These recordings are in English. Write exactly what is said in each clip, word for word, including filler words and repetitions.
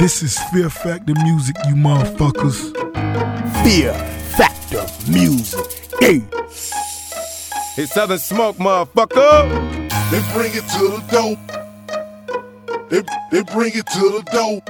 This is Fear Factor music, you motherfuckers. Fear Factor music. Hey. It's Southern Smoke, motherfucker. They bring it to the dope. They, they bring it to the dope.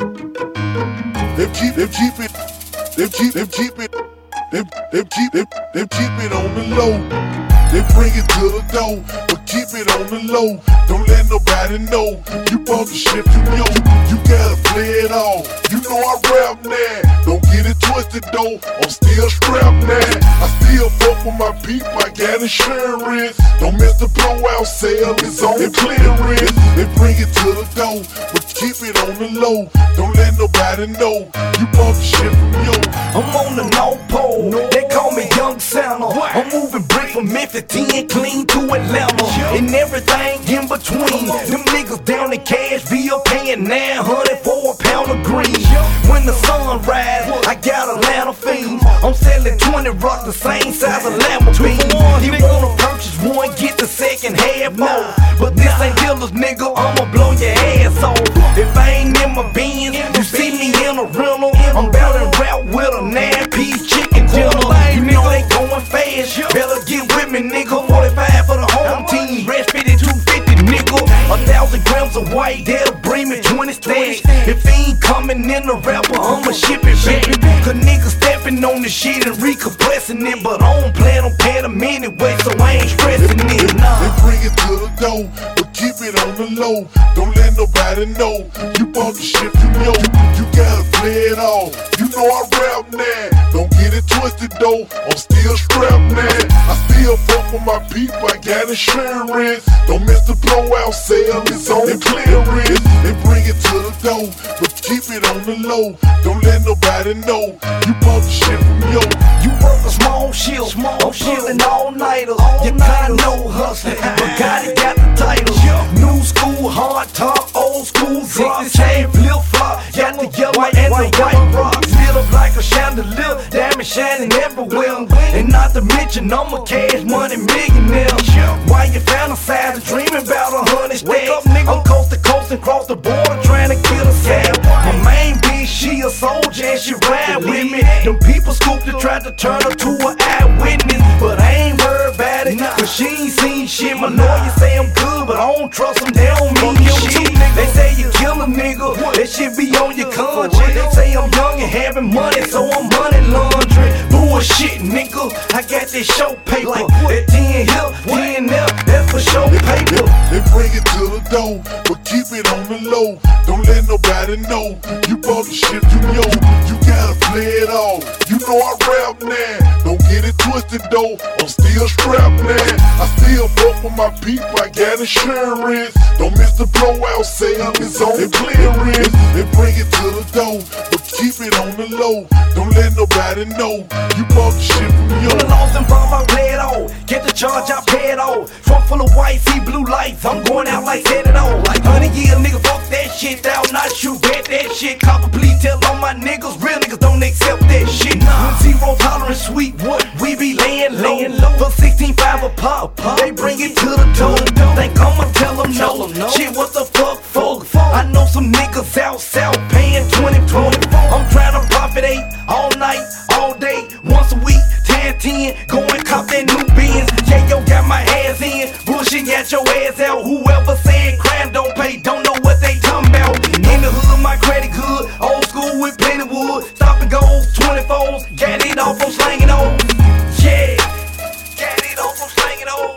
They keep, they keep it. They keep, they keep it. They, they keep, they, they keep it on the low. They bring it to the door, but keep it on the low. Don't let nobody know you bought the shit from yo. You gotta play it all. You know I rap now. Don't get it twisted though. I'm still strapped now. I still fuck with my people. I got insurance. Don't miss the blowout sale. It's on clearance. They bring it to the door, but keep it on the low. Don't let nobody know you bought the shit from yo. I'm on the North Pole. They call me Young Santa. I'm moving brick from Memphis, ten clean to Atlanta, and everything in between. Them niggas down in Cashville paying nine hundred for a pound of green. When the sun rise, I got Atlanta fiends. I'm selling twenty rocks the same size of Lamborghini. You wanna purchase one, get the second half more. But this ain't dealers, nigga. I'ma blow your ass off. If I ain't in my Benz, you see me in a rental. I'm bout and route with a nine-piece chicken dinner. You know they going fast. Better get with me, nigga. forty-five for the home team. Rest fifty-two fifty, nigga. A thousand grams of white, that'll bring me twenty stacks. If he ain't coming in the rapper, I'ma ship it back. Cause niggas stepping on the shit and recompressing it. But I don't plan on paying them anyway, so I ain't stressing it. Nah. They bring it to the door, but keep it on the low. Don't let nobody know you bought the shit from yo. You gotta play it all. You know I rap now. Don't get it twisted though. I'm still strapped now. I still fuck with my people. I got insurance. Don't miss the blowout sale. It's on clearance. They bring it to the door, but keep it on the low. Don't let nobody know you bought the shit from yo. You work a small shield, small I'm pulling all-nighters. You kinda know hustling, but God it got the title. New school, hard top, old school drop. Chain flip-flop, got the yellow and the white rocks. Lit up like a chandelier, diamond shining everywhere. And not to mention I'm a cash money millionaire. Why you fantasizing, dreaming about a hundred stacks? I'm coast to coast and cross the border trying to get a sale. My main bitch, she a soldier and she ride with me. Them people scooped and tried to turn her to an eyewitness, but I ain't worried about it, cause she ain't seen shit. My lawyer say I'm good, but I don't trust them, they don't mean shit. They say you kill a nigga, that shit be on your conscience. They say I'm young and having money, so I'm money laundering. Bullshit, nigga, I got this show paper. That ten here, ten there, that's for show paper. They bring it to the door, but keep it on the low. Don't let nobody know you bought the shit from yo. You gotta play it all. You know I rap now. Don't get it twisted though. I'm still strapped now. I still fuck with my people. I got insurance. Don't miss the blowout sale. It's on clearance. They bring it to the door, but keep it on the low. Don't let nobody know you bought the shit from yo. When the lost and bomb, I play it all. Get the charge, I pay it all. Trunk full of white, see blue lights. I'm going out like set it all. Like hundred year nigga, fuck that shit down. Not you, bet that shit. Copper, please tell all my niggas. Real niggas don't accept that shit. Nah. Zero tolerance, sweet. What? We be laying low. For sixteen five a pop. They bring it to the door. Think I'ma tell them no. Shit, what the fuck for? I know some niggas out south paying twenty twenty. I'm trying to profit eight all night, all day, once a week, ten ten. Go and cop that new Benz. Yeah, yo, got my ass in. Bullshit, got your ass out. Whoever said crime don't pay, don't know what they talking about. In the hood, my credit good. Old school with plenty wood. Stop and goes, twenty-fours. Got it off from slanging O's. Yeah, got it off from slanging O's.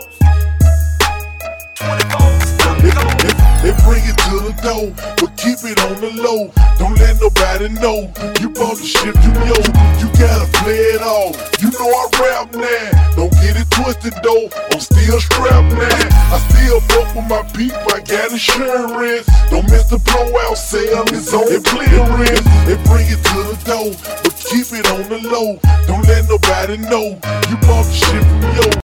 twenty-fours, stop and goes. They bring it to the door, but keep it on the low. Don't let nobody know you bought the shit from yo. You gotta play it all. You know I rap now. Don't get it twisted though. I'm still strapped now. I still fuck with my people. I got insurance. Don't miss the blowout sale. It's on clearance. They bring it to the door, but keep it on the low. Don't let nobody know you bought the shit from yo.